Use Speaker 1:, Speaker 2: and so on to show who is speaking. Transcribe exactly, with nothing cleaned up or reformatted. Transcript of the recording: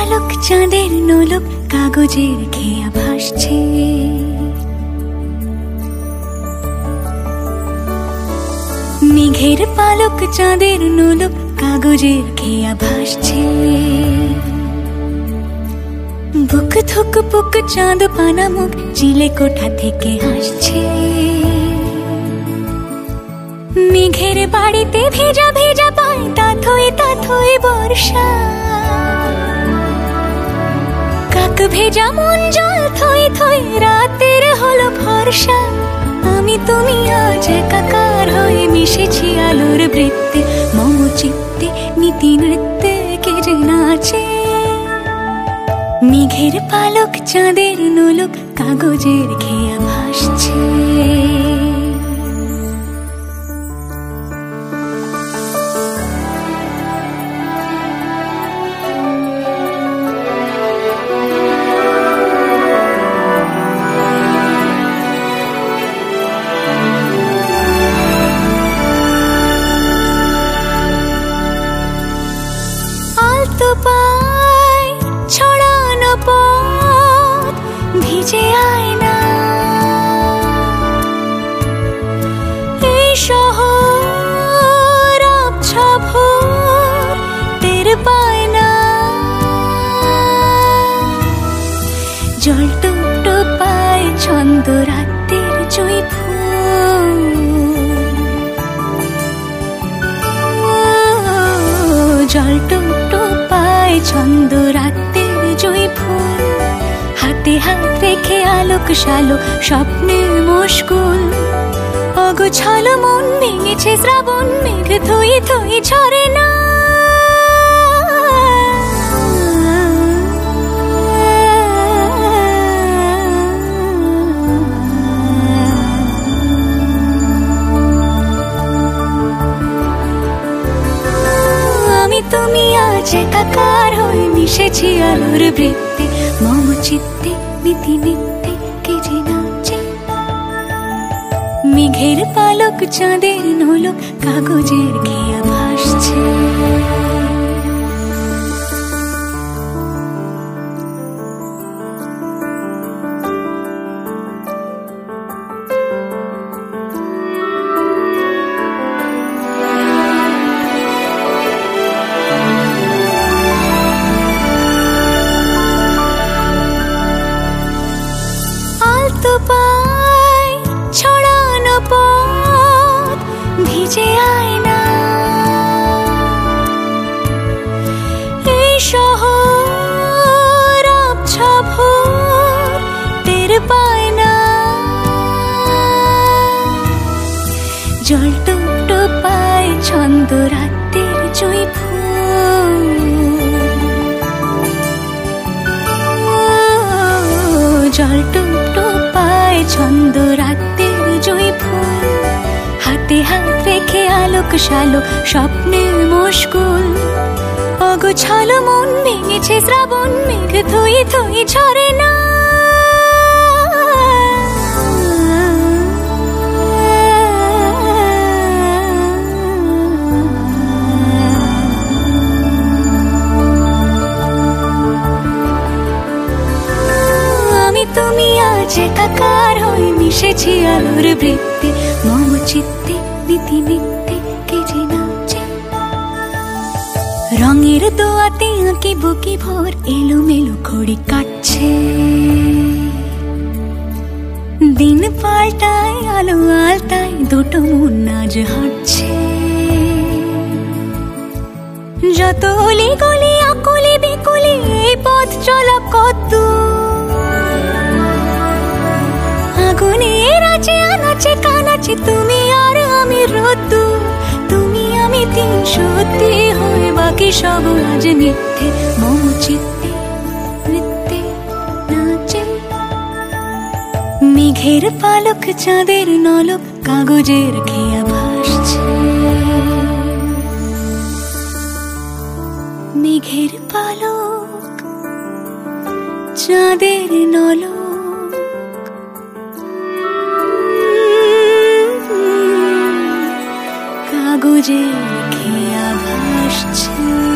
Speaker 1: পালক চাঁদের নোলক কাগজের খেয়া ভাসছে। মেঘের পালক চাঁদের নোলক কাগজের খেয়া ভাসছে। বুক থুক পুক চাঁদ পানা মুখ চিলে কোঠা থেকে হাসছে। মেঘের বাড়িতে ভেজা ভেজা পায় তাথই তাথই বর্ষা। কাক ভেজা মন জল থই থই রাতের হলো ভরসা। আমি তুমি আজ একাকার হয়ে মিশেছি আলোর বৃত্তে। মম চিত্তে নীতি নৃত্যে কে যে নাচে। মেঘের পালক চাঁদের নোলক কাগজের খেয়া ভাসছে। আলতো পায় ছড়ানো পথ ভিজে আয়না। এই শহর আবছা ভোর টের পায় না। জল টুকটো পায় ছন্দ রাতের জুঁই ফুল। জল টুকটো পায় ছন্দ রাতের জুঁই ফুল। হাতে হাত রেখে আলোক শালোক স্বপ্নের মশগুল। অগোছালো মন ভেঙেছে শ্রাবণ মেঘ থই থই ঝরে না। আমি তুমি আজ একাকার হয়ে মিশেছি আলোর বৃত্তে। মম চিত্তে নীতি নিত্যে কে যে নাচে। মেঘের পালক চাঁদের নোলক কাগজের খেয়া ভাসছে। আলতো পায় ছড়ানো পথ ভিজে আয়না। এই শহর আবছা ভোর টের পায় না। জল টুকটো পায় ছন্দ রাতের জুঁই ফুল। জল টুকটো পায় ছন্দ রাতের জুঁই ফুল। হাতে হাত রেখে আলোক শালোক স্বপ্নের মশগুল। অগোছালো মন ভেঙেছে শ্রাবণ মেঘ থই থই ঝরে না। তুমি আজ একাকার হয়ে মিশেছি আলোর বৃত্তে। মম চিত্তে নীতি নিত্যে কে যে নাচে। রঙের দোয়াতে আঁকি বুকি ভোর এলোমেলো ঘড়ি কাটছে। দিন পাল্টায় আলো আলতায় দুটো মন আজ হাঁটছে। যত অলি গলি আকুলি বিকুলি এই পথ চলা কত। আগুনের আছে আনাচে কানাচে তুমি আর আমি রোদ্দু। তুমি আমি তিন সত্যি হয়ে বাকি সব আজ মিথ্যে। মম চিত্তে নৃত্যে নাচে। মেঘের পালক চাঁদের নলক কাগজের খেয়া ভাসছে। মেঘের পালক চাঁদের নলক কাগজের খেয়া ভাসছে।